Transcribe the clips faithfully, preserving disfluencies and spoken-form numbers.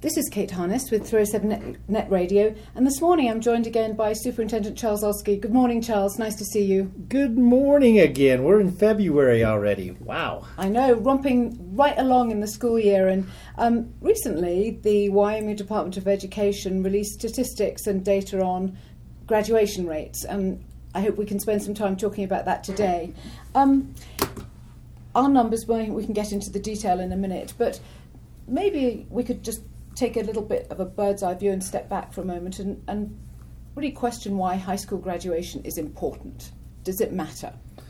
This is Kate Harness with three oh seven Net, Net Radio, and this morning I'm joined again by Superintendent Charles Oskey. Good morning, Charles. Nice to see you. Good morning again. We're in February already. Wow. I know, romping right along in the school year. And um, recently, the Wyoming Department of Education released statistics and data on graduation rates, and I hope we can spend some time talking about that today. Um, our numbers, we can get into the detail in a minute, but maybe we could just take a little bit of a bird's eye view and step back for a moment and, and really question why high school graduation is important. Does it matter?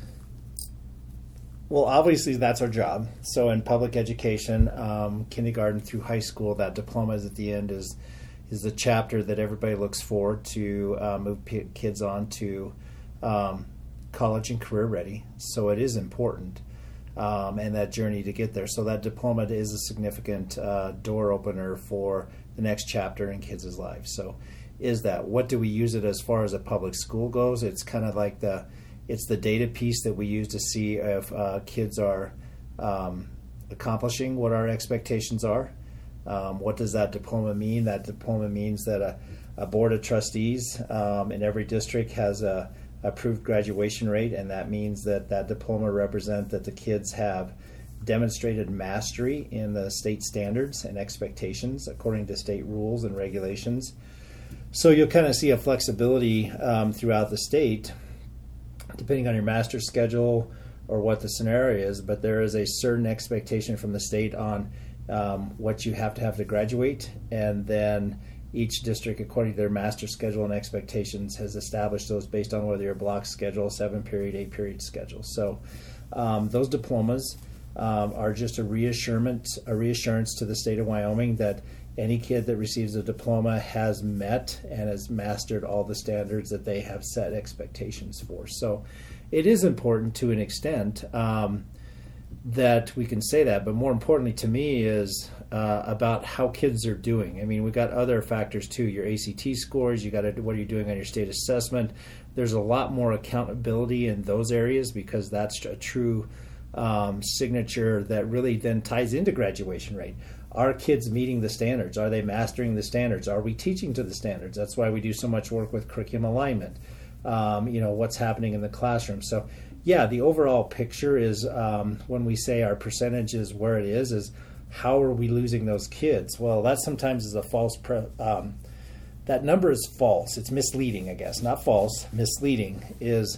Well, obviously that's our job. So in public education, um, kindergarten through high school, that diploma is at the end is is the chapter that everybody looks forward to uh, move p- kids on to um, college and career ready. So it is important. Um, and that journey to get there. So that diploma is a significant uh, door opener for the next chapter in kids' lives. So is that, what do we use it as far as a public school goes? It's kind of like the, it's the data piece that we use to see if uh, kids are um, accomplishing what our expectations are. Um, what does that diploma mean? That diploma means that a, a board of trustees um, in every district has a approved graduation rate, and that means that that diploma represents that the kids have demonstrated mastery in the state standards and expectations according to state rules and regulations. So you'll kind of see a flexibility um, throughout the state, depending on your master's schedule or what the scenario is, but there is a certain expectation from the state on um, what you have to have to graduate, and then each district, according to their master schedule and expectations, has established those based on whether you're a block schedule, seven-period, eight-period schedule. So um, those diplomas um, are just a reassurance, a reassurance to the state of Wyoming that any kid that receives a diploma has met and has mastered all the standards that they have set expectations for. So it is important to an extent um, that we can say that, but more importantly to me is uh, about how kids are doing. I mean, we've got other factors too. Your A C T scores, you got to, what are you doing on your state assessment? There's a lot more accountability in those areas because that's a true um, signature that really then ties into graduation rate. Are kids meeting the standards? Are they mastering the standards? Are we teaching to the standards? That's why we do so much work with curriculum alignment. Um, you know, what's happening in the classroom. So yeah, the overall picture is um, when we say our percentage is where it is, is how are we losing those kids? Well, that sometimes is a false, pre- um, that number is false. It's misleading, I guess. Not false, misleading is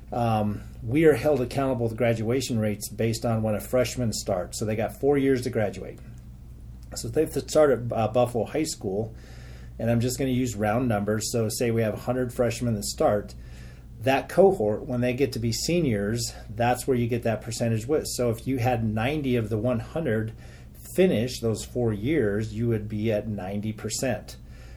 um, we are held accountable with graduation rates based on when a freshman starts. So they got four years to graduate. So if they start at uh, Buffalo High School, and I'm just going to use round numbers, so say we have one hundred freshmen that start, that cohort, when they get to be seniors, that's where you get that percentage with. So if you had ninety of the one hundred finish those four years, you would be at ninety percent.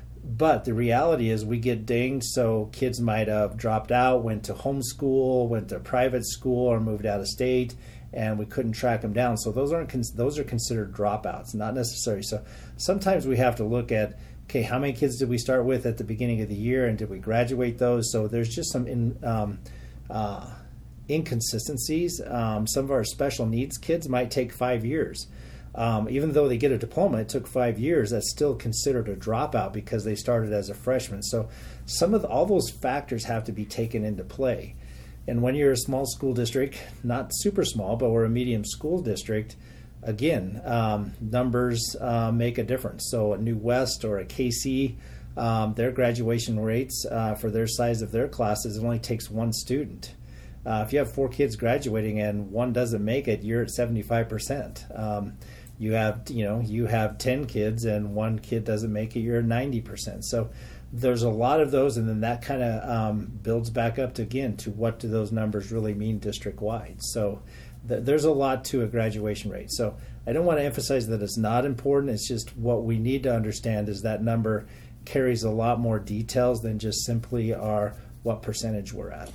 But the reality is we get dinged, so kids might have dropped out, went to homeschool, went to private school, or moved out of state, and we couldn't track them down. So those aren't those are considered dropouts, not necessary. So sometimes we have to look at, okay, how many kids did we start with at the beginning of the year, and did we graduate those? So there's just some in, um, uh, inconsistencies. Um, some of our special needs kids might take five years. Um, even though they get a diploma, it took five years, that's still considered a dropout because they started as a freshman. So some of the, all those factors have to be taken into play. And when you're a small school district, not super small, but we're a medium school district, again, um, numbers uh, make a difference. So a New West or a K C, um, their graduation rates uh, for their size of their classes, it only takes one student. Uh, if you have four kids graduating and one doesn't make it, you're at seventy-five percent. Um, you have, you know, you have ten kids and one kid doesn't make it, you're at ninety percent. So there's a lot of those, and then that kind of um, builds back up to, again, to what do those numbers really mean district-wide. So th- there's a lot to a graduation rate. So I don't want to emphasize that it's not important. It's just what we need to understand is that number carries a lot more details than just simply our what percentage we're at.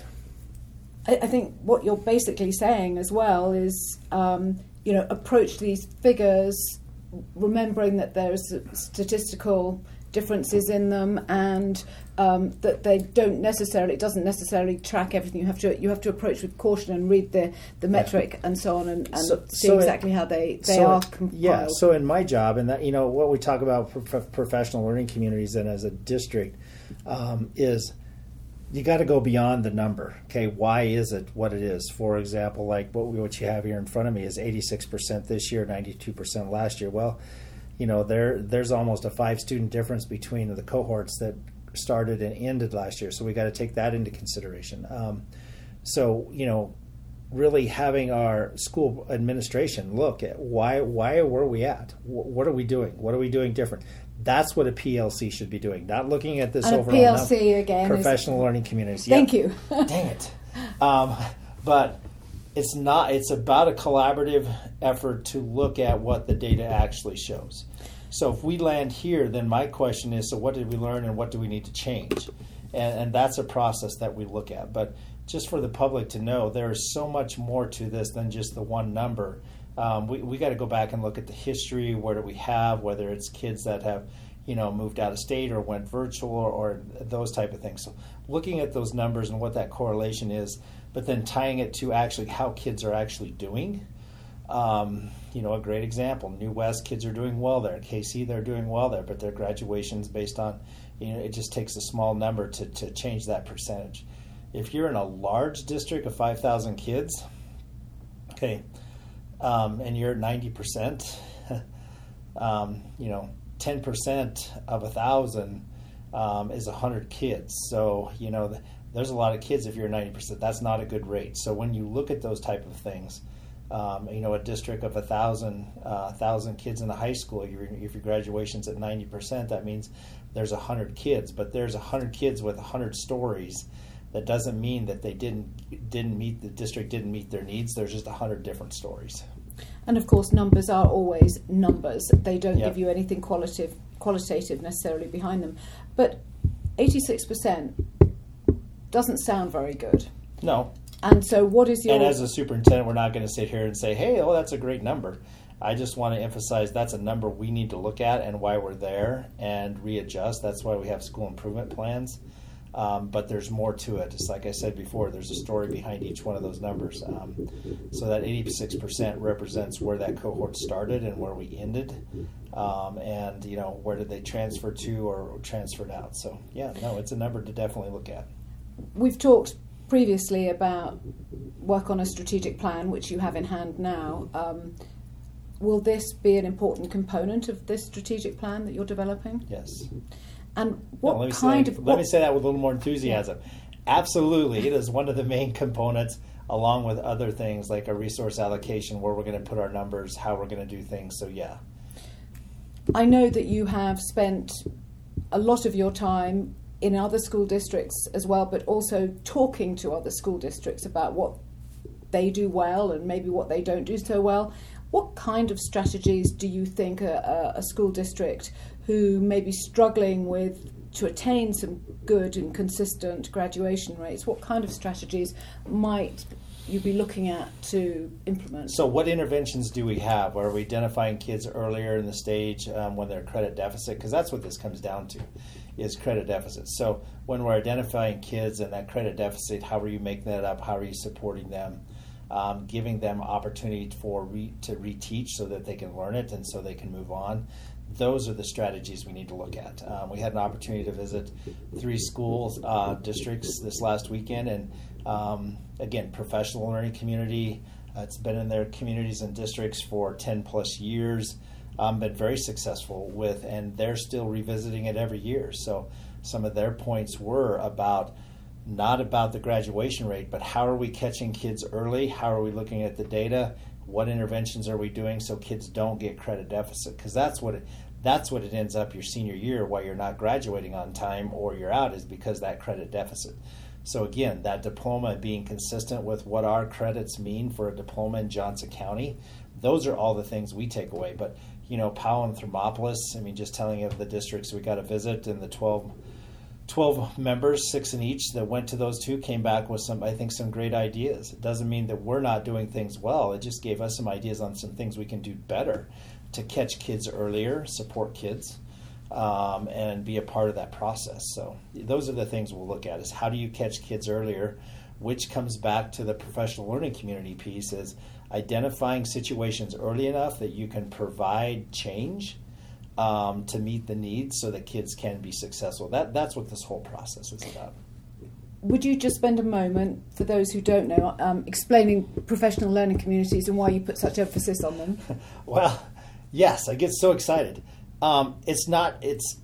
I, I think what you're basically saying as well is, um, you know, approach these figures remembering that there's statistical differences in them, and um, that they don't necessarily, it doesn't necessarily track everything. You have to you have to approach with caution and read the, the metric yeah. and so on, and, and so, see so exactly it, how they, they so are it, compiled. Yeah, so in my job, and that, you know, what we talk about for professional learning communities and as a district um, is you got to go beyond the number. Okay, why is it what it is? For example, like what, we, what you have here in front of me is eighty-six percent this year, ninety-two percent last year. Well, you know, there there's almost a five student difference between the cohorts that started and ended last year. So we got to take that into consideration. Um, so, you know, really having our school administration look at why why were we at? What are we doing? What are we doing different? That's what a P L C should be doing. Not looking at this and overall a P L C number. Again, Professional learning communities. Thank yep. you. Dang it. Um, but it's not. It's about a collaborative effort to look at what the data actually shows. So if we land here, then my question is, so what did we learn and what do we need to change? And, and that's a process that we look at. But just for the public to know, there is so much more to this than just the one number. Um, we we got to go back and look at the history. Where do we have, whether it's kids that have, you know, moved out of state or went virtual or, or those type of things. So looking at those numbers and what that correlation is, but then tying it to actually how kids are actually doing. Um, you know, a great example, New West kids are doing well there. K C, they're doing well there, but their graduation's based on, you know, it just takes a small number to, to change that percentage. If you're in a large district of five thousand kids, okay, um, and you're at ninety percent, um, you know, ten percent of one thousand um, is one hundred kids. So, you know, th- there's a lot of kids if you're ninety percent. That's not a good rate. So when you look at those type of things, Um, you know, a district of a thousand, uh, thousand kids in a high school. If your, if your graduation's at ninety percent, that means there's a hundred kids. But there's a hundred kids with a hundred stories. That doesn't mean that they didn't didn't meet the district didn't meet their needs. There's just a hundred different stories. And of course, numbers are always numbers. They don't Yep. give you anything qualitative qualitative necessarily behind them. But eighty-six percent doesn't sound very good. No. And so what is your... And as a superintendent, we're not going to sit here and say, hey, oh, that's a great number. I just want to emphasize that's a number we need to look at and why we're there and readjust. That's why we have school improvement plans. Um, but there's more to it. Just like I said before, there's a story behind each one of those numbers. Um, so that eighty-six percent represents where that cohort started and where we ended. Um, and, you know, where did they transfer to or transferred out. So, yeah, no, it's a number to definitely look at. We've talked previously about work on a strategic plan, which you have in hand now. Um, will this be an important component of this strategic plan that you're developing? Yes. And what no, let me kind say, of... Let what, me say that with a little more enthusiasm. Yeah. Absolutely. It is one of the main components, along with other things like a resource allocation, where we're going to put our numbers, how we're going to do things. So, yeah. I know that you have spent a lot of your time in other school districts as well, but also talking to other school districts about what they do well and maybe what they don't do so well. What kind of strategies do you think a, a school district who may be struggling with to attain some good and consistent graduation rates, what kind of strategies might you be looking at to implement? So what interventions do we have? Are we identifying kids earlier in the stage um, when they're credit deficit? Because that's what this comes down to, is credit deficit. So when we're identifying kids and that credit deficit, how are you making that up? How are you supporting them? Um, giving them opportunity for re- to reteach so that they can learn it and so they can move on. Those are the strategies we need to look at. Um, we had an opportunity to visit three schools, uh, districts this last weekend, and um, again, professional learning community. Uh, it's been in their communities and districts for ten plus years, um, been very successful with, and they're still revisiting it every year. So some of their points were about not about the graduation rate, but how are we catching kids early? How are we looking at the data? What interventions are we doing so kids don't get credit deficit? Because that's what it, that's what it ends up your senior year, why you're not graduating on time or you're out, is because that credit deficit. So again, that diploma being consistent with what our credits mean for a diploma in Johnson County, those are all the things we take away. But, you know, Powell and Thermopolis, I mean, just telling you of the districts we got a visit and the twelve twelve members, six in each, that went to those two, came back with some, I think, some great ideas. It doesn't mean that we're not doing things well. It just gave us some ideas on some things we can do better to catch kids earlier, support kids. um, and be a part of that process. So those are the things we'll look at, is how do you catch kids earlier, which comes back to the professional learning community piece, is identifying situations early enough that you can provide change um, to meet the needs so that kids can be successful. That That's what this whole process is about. Would you just spend a moment, for those who don't know, um, explaining professional learning communities and why you put such emphasis on them? Well, yes, I get so excited. Um, it's not it's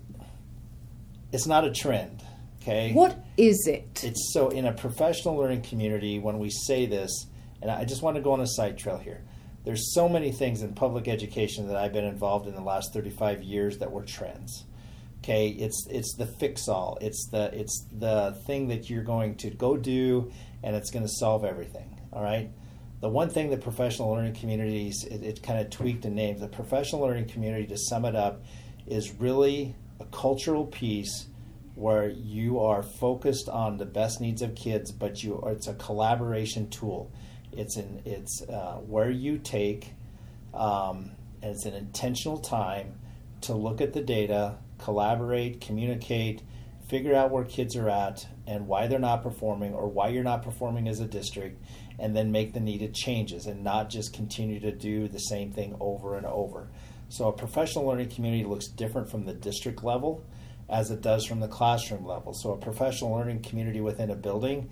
it's not a trend, okay? What is it? It's so in a professional learning community, when we say this, and I just want to go on a side trail here. There's so many things in public education that I've been involved in the last thirty-five years that were trends. Okay, it's it's the fix-all. It's the it's the thing that you're going to go do, and it's going to solve everything. All right. The one thing that professional learning communities, it, it kind of tweaked and named. The professional learning community, to sum it up, is really a cultural piece where you are focused on the best needs of kids, but you it's a collaboration tool. It's an it's uh, where you take, um, and it's an intentional time to look at the data, collaborate, communicate, figure out where kids are at and why they're not performing or why you're not performing as a district, and then make the needed changes and not just continue to do the same thing over and over. So a professional learning community looks different from the district level as it does from the classroom level. So a professional learning community within a building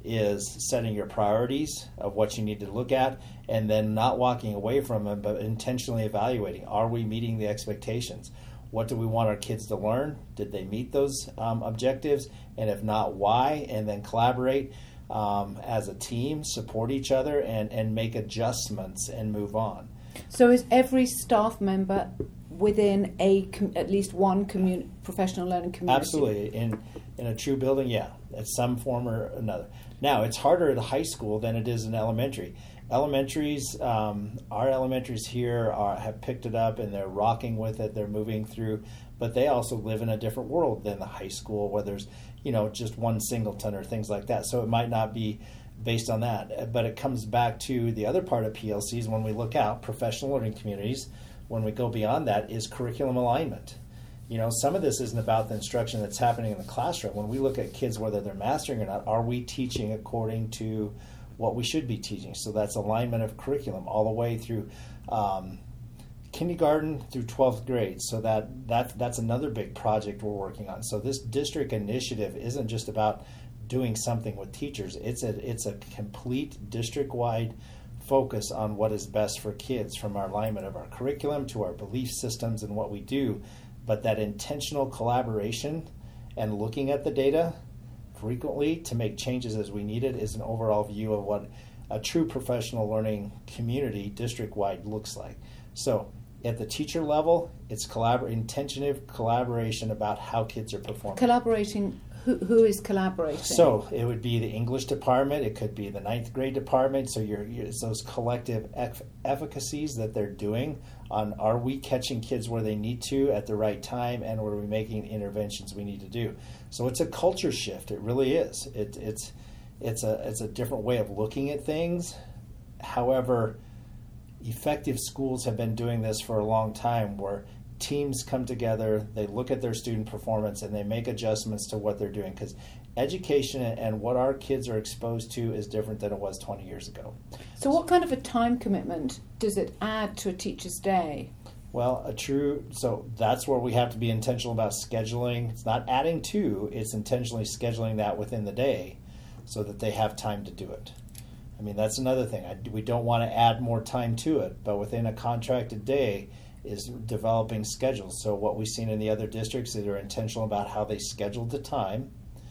is setting your priorities of what you need to look at, and then not walking away from them, but intentionally evaluating. Are we meeting the expectations? What do we want our kids to learn? Did they meet those um, objectives? And if not, why? And then collaborate um, as a team, support each other, and, and make adjustments and move on. So is every staff member within a com- at least one commun- professional learning community? Absolutely. In in a true building, yeah, at some form or another. Now, it's harder at a high school than it is in elementary. Elementaries, um, our elementaries here are, have picked it up and they're rocking with it. They're moving through, but they also live in a different world than the high school, where there's, you know, just one singleton or things like that. So it might not be based on that, but it comes back to the other part of P L Cs when we look out, professional learning communities. When we go beyond that, is curriculum alignment. You know, some of this isn't about the instruction that's happening in the classroom. When we look at kids, whether they're mastering or not, are we teaching according to what we should be teaching? So that's alignment of curriculum all the way through um, kindergarten through twelfth grade. So that, that that's another big project we're working on. So this district initiative isn't just about doing something with teachers. It's a it's a complete district-wide focus on what is best for kids, from our alignment of our curriculum to our belief systems and what we do. But that intentional collaboration and looking at the data frequently to make changes as we need it is an overall view of what a true professional learning community district-wide looks like. So at the teacher level, it's collabor- intentional collaboration about how kids are performing. Collaborating, who, who is collaborating? So it would be the English department, it could be the ninth grade department, so you're, you're, it's those collective eff- efficacies that they're doing on, are we catching kids where they need to at the right time, and are we making the interventions we need to do? So it's a culture shift, it really is. It, it's, it's, a, it's a different way of looking at things. However, effective schools have been doing this for a long time, where teams come together, they look at their student performance, and they make adjustments to what they're doing, because education and what our kids are exposed to is different than it was twenty years ago. So what kind of a time commitment does it add to a teacher's day? Well, a true, so that's where we have to be intentional about scheduling. It's not adding to, it's intentionally scheduling that within the day so that they have time to do it. I mean, that's another thing. I, we don't want to add more time to it, but within a contracted day is developing schedules. So what we've seen in the other districts is they're intentional about how they scheduled the time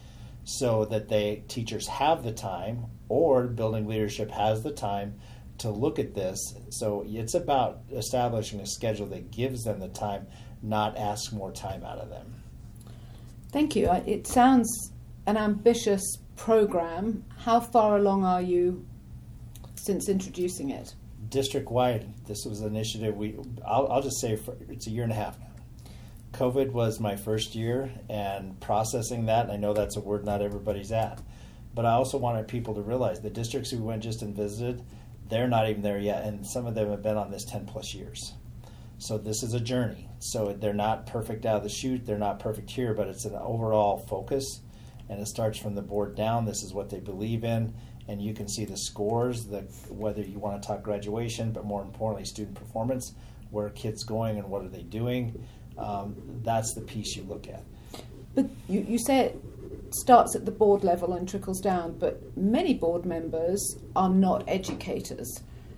so that they teachers have the time, or building leadership has the time to look at this. So it's about establishing a schedule that gives them the time, not ask more time out of them. Thank you. It sounds an ambitious program. How far along are you since introducing it? District-wide, this was an initiative we, I'll, I'll just say for, it's a year and a half now. COVID was my first year, and processing that, and I know that's a word not everybody's at, but I also wanted people to realize the districts we went just and visited, they're not even there yet, and some of them have been on this ten plus years. So this is a journey. So they're not perfect out of the chute. They're not perfect here, but it's an overall focus, and it starts from the board down. This is what they believe in, and you can see the scores, the, whether you want to talk graduation, but more importantly, student performance, where are kids going and what are they doing. Um, that's the piece you look at. But you, you say it starts at the board level and trickles down, but many board members are not educators.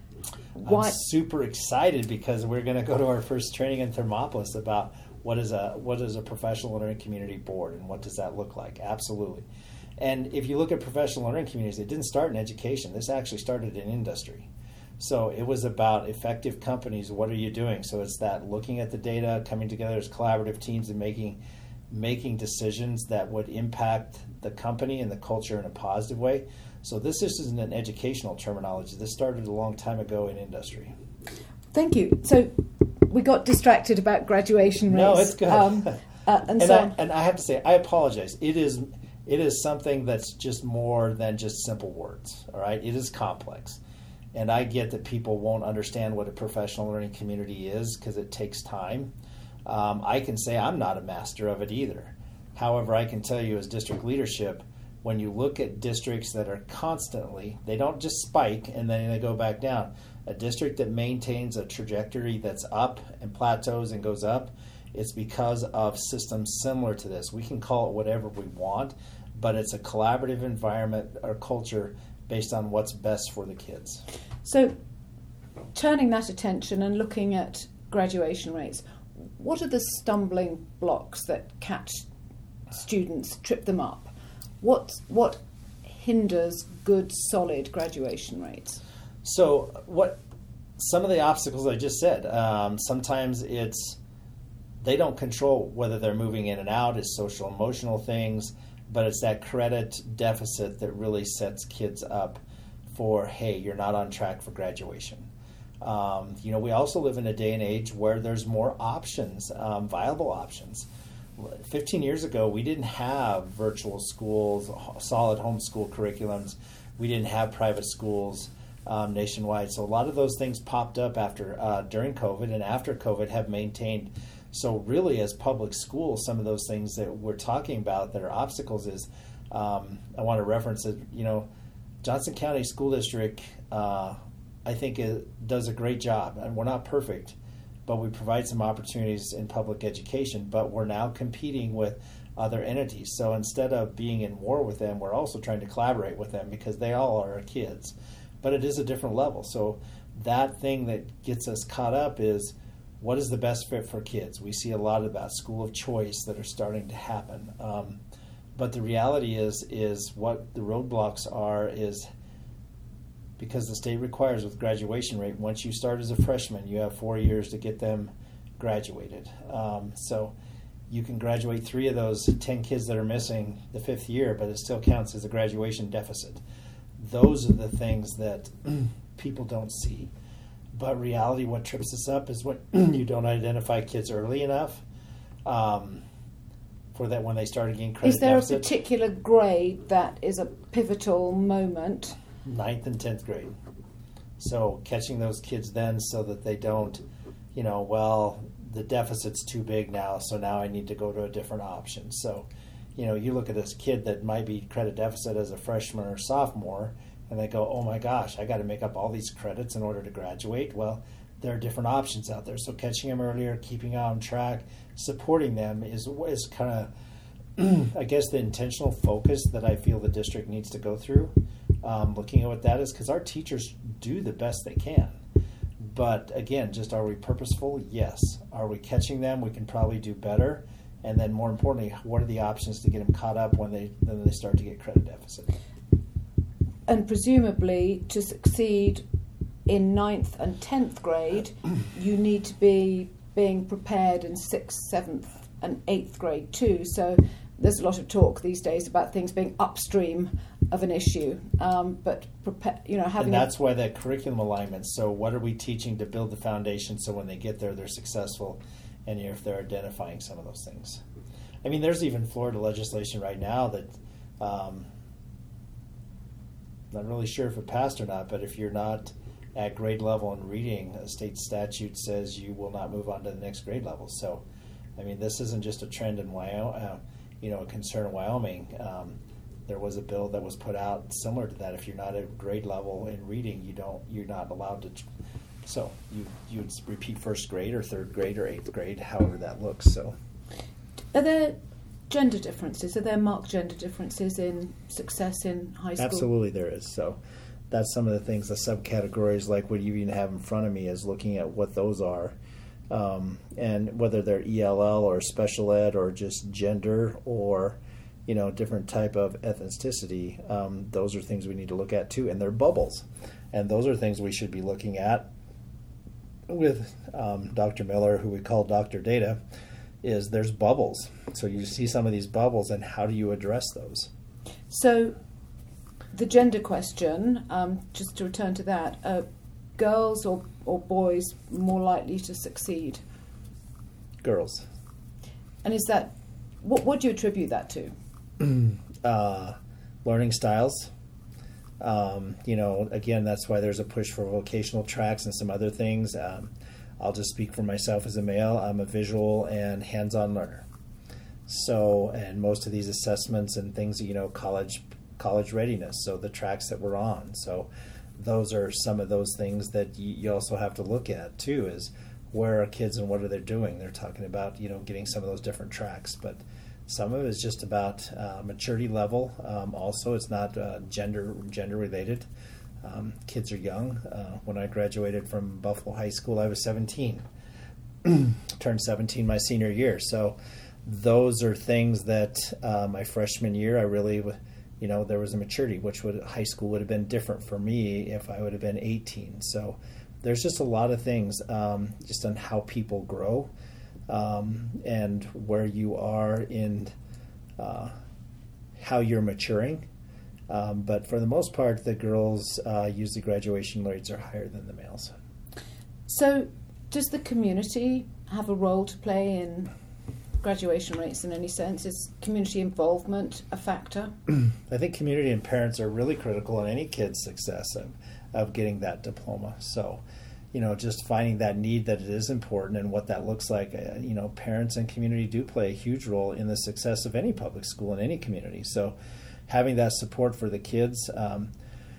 Why? I'm super excited because we're going to go to our first training in Thermopolis about what is a what is a professional learning community board and what does that look like. Absolutely. And if you look at professional learning communities, it didn't start in education. This actually started in industry. So it was about effective companies. What are you doing? So it's that looking at the data, coming together as collaborative teams and making making decisions that would impact the company and the culture in a positive way. So this isn't an educational terminology. This started a long time ago in industry. Thank you. So we got distracted about graduation rates. No, it's good. Um, uh, and, and, so I, on. and I have to say, I apologize. It is it is something that's just more than just simple words. All right, it is complex, and I get that people won't understand what a professional learning community is because it takes time. Um, I can say I'm not a master of it either. However, I can tell you as district leadership, when you look at districts that are constantly, they don't just spike and then they go back down. A district that maintains a trajectory that's up and plateaus and goes up, it's because of systems similar to this. We can call it whatever we want, but it's a collaborative environment or culture based on what's best for the kids. So turning that attention and looking at graduation rates, what are the stumbling blocks that catch students, trip them up? What what hinders good, solid graduation rates? So what some of the obstacles I just said, um, sometimes it's they don't control whether they're moving in and out, it's social emotional things, but it's that credit deficit that really sets kids up for, hey, you're not on track for graduation. Um, you know, we also live in a day and age where there's more options, um, viable options. fifteen years ago, we didn't have virtual schools, solid homeschool curriculums. We didn't have private schools um, nationwide. So a lot of those things popped up after uh, during COVID and after COVID have maintained. So really, as public schools, some of those things that we're talking about that are obstacles is, um, I want to reference it, you know, Johnson County School District, uh, I think it does a great job, and we're not perfect, but we provide some opportunities in public education, but we're now competing with other entities. So instead of being in war with them, we're also trying to collaborate with them because they all are our kids. But it is a different level. So that thing that gets us caught up is, what is the best fit for kids? We see a lot about school of choice that are starting to happen. Um, but the reality is, is what the roadblocks are is, because the state requires with graduation rate, once you start as a freshman, you have four years to get them graduated. Um, so you can graduate three of those ten kids that are missing the fifth year, but it still counts as a graduation deficit. Those are the things that people don't see. But reality, what trips us up is when you don't identify kids early enough um, for that when they start getting credit Is there deficit. a particular grade that is a pivotal moment? Ninth and tenth grade. So catching those kids then so that they don't, you know, well, the deficit's too big now, so now I need to go to a different option. So, you know, you look at this kid that might be credit deficit as a freshman or sophomore, and they go, oh my gosh, I got to make up all these credits in order to graduate. Well, there are different options out there. So catching them earlier, keeping on track, supporting them is, is kind of, I guess, the intentional focus that I feel the district needs to go through. Um, looking at what that is, because our teachers do the best they can. But again, just are we purposeful? Yes. Are we catching them? We can probably do better. And then more importantly, what are the options to get them caught up when they when they start to get credit deficit? And presumably, to succeed in ninth and tenth grade, you need to be being prepared in sixth, seventh, and eighth grade too. So there's a lot of talk these days about things being upstream of an issue, um, but prepare, you know, having. And that's a, why that curriculum alignment. So, what are we teaching to build the foundation so when they get there, they're successful, and if they're identifying some of those things. I mean, there's even Florida legislation right now that, um, not really sure if it passed or not, but if you're not at grade level in reading, a state statute says you will not move on to the next grade level. So, I mean, this isn't just a trend in Wyoming, uh, you know, a concern in Wyoming. Um, there was a bill that was put out similar to that. If you're not at grade level in reading, you don't, you're not allowed to. So you you would repeat first grade or third grade or eighth grade, however that looks. So, are there gender differences? Are there marked gender differences in success in high school? Absolutely, there is. So that's some of the things, the subcategories, like what you even have in front of me, is looking at what those are, um, and whether they're E L L or special ed or just gender or, you know, different type of ethnicity. Um, those are things we need to look at too, and they're bubbles, and those are things we should be looking at with um, Doctor Miller, who we call Doctor Data. Is there's bubbles. So you see some of these bubbles, and how do you address those? So the gender question, um, just to return to that, uh, girls or, or boys more likely to succeed? Girls. And is that, what, what do you attribute that to? uh, learning styles. Um, you know, again, that's why there's a push for vocational tracks and some other things. Um, I'll just speak for myself as a male. I'm a visual and hands-on learner. So, and most of these assessments and things, you know, college college readiness, so the tracks that we're on. So those are some of those things that you, you also have to look at too, is where are kids and what are they doing? They're talking about, you know, getting some of those different tracks, but some of it is just about uh, maturity level. Um, also, it's not uh, gender gender related. Um, kids are young. Uh, when I graduated from Buffalo High School, I was seventeen. Turned seventeen my senior year. So those are things that uh, my freshman year, I really, you know, there was a maturity, which would high school would have been different for me if I would have been eighteen. So there's just a lot of things um, just on how people grow um, and where you are in uh, how you're maturing. Um, but for the most part, the girls' uh, usually graduation rates are higher than the males. So does the community have a role to play in graduation rates in any sense? Is community involvement a factor? I think community and parents are really critical in any kid's success of, of getting that diploma. So, you know, just finding that need that it is important and what that looks like. Uh, you know, parents and community do play a huge role in the success of any public school in any community. So having that support for the kids, um,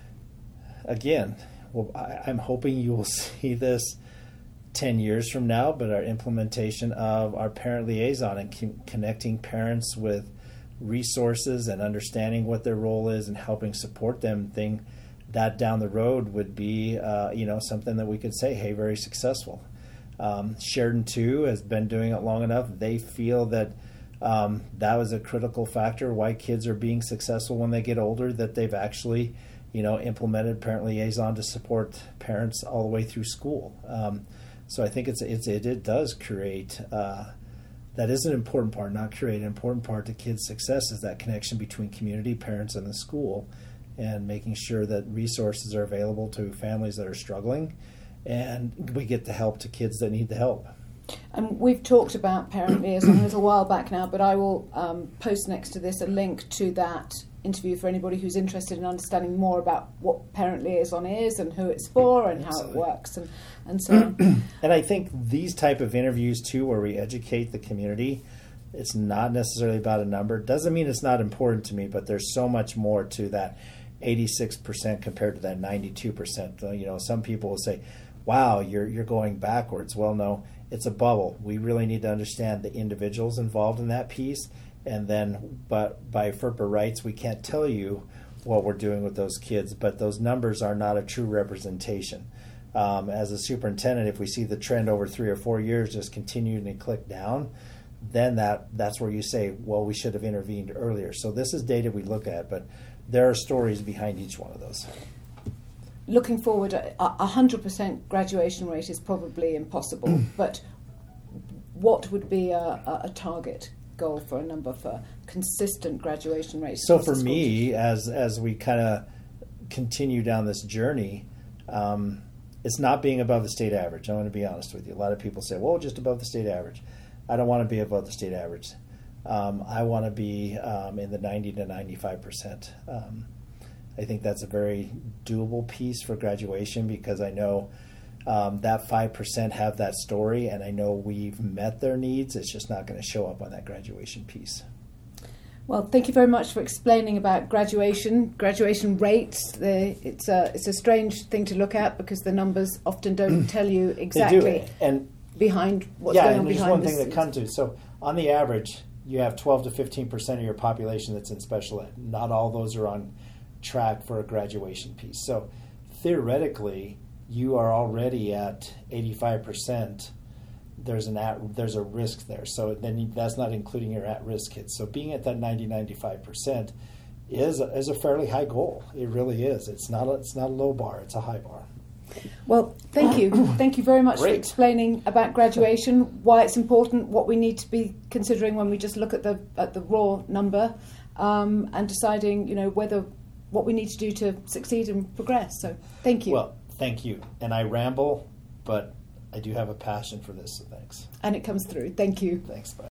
again, well, I, I'm hoping you will see this ten years from now, but our implementation of our parent liaison and con- connecting parents with resources and understanding what their role is and helping support them, thing that down the road would be, uh, you know, something that we could say, hey, very successful. Um, Sheridan too has been doing it long enough. They feel that um, that was a critical factor why kids are being successful when they get older, that they've actually, you know, implemented parent liaison to support parents all the way through school. Um, So I think it's, it's it, it does create, uh, that is an important part, not create, an important part to kids' success is that connection between community, parents, and the school, and making sure that resources are available to families that are struggling, and we get the help to kids that need the help. And we've talked about parent liaison a little while back now, but I will um, post next to this a link to that interview for anybody who's interested in understanding more about what parent liaison is and who it's for and how it works and, and so on. And I think these type of interviews too, where we educate the community, it's not necessarily about a number. Doesn't mean it's not important to me, but there's so much more to that eighty-six percent compared to that ninety-two percent. You know, some people will say, wow, you're you're going backwards. Well, no, it's a bubble. We really need to understand the individuals involved in that piece. And then, but by FERPA rights, we can't tell you what we're doing with those kids, but those numbers are not a true representation. Um, as a superintendent, if we see the trend over three or four years just continuing to click down, then that that's where you say, well, we should have intervened earlier. So this is data we look at, but there are stories behind each one of those. Looking forward, a one hundred percent graduation rate is probably impossible, but what would be a, a, a target goal for a number for consistent graduation rates? So for me, as as we kind of continue down this journey, um, it's not being above the state average. I'm going to be honest with you. A lot of people say, well, just above the state average. I don't want to be above the state average. Um, I want to be um, in the ninety to ninety-five percent. Um, I think that's a very doable piece for graduation, because I know um, that five percent have that story, and I know we've met their needs. It's just not going to show up on that graduation piece. Well, thank you very much for explaining about graduation, graduation rates. The, it's a it's a strange thing to look at, because the numbers often don't tell you exactly They do. And behind what's yeah, going on and there's behind one the thing that scenes. comes to. So on the average, you have twelve to fifteen percent of your population that's in special ed. Not all those are on track for a graduation piece. So theoretically, you are already at eighty-five percent. There's an at, there's a risk there. So then you, that's not including your at-risk kids. So being at that ninety, ninety-five percent is a, is a fairly high goal. It really is. It's not a, it's not a low bar. It's a high bar. Well, thank you. Thank you very much Great. for explaining about graduation, why it's important, what we need to be considering when we just look at the at the raw number, um, and deciding, you know, whether what we need to do to succeed and progress. So thank you. Well, thank you. And I ramble, but I do have a passion for this, so thanks. And it comes through. Thank you. Thanks, bye.